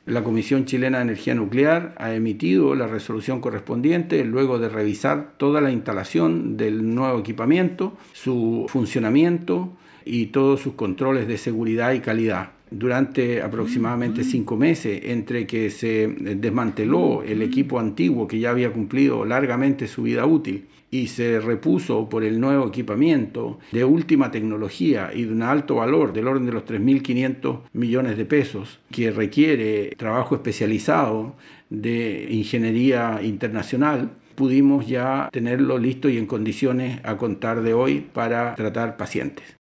La Comisión Chilena de Energía Nuclear ha emitido la resolución correspondiente luego de revisar toda la instalación del nuevo equipamiento, su funcionamiento y todos sus controles de seguridad y calidad. Durante aproximadamente 5 meses, entre que se desmanteló el equipo antiguo que ya había cumplido largamente su vida útil y se repuso por el nuevo equipamiento de última tecnología y de un alto valor del orden de los 3.500 millones de pesos, que requiere trabajo especializado de ingeniería internacional, pudimos ya tenerlo listo y en condiciones a contar de hoy para tratar pacientes.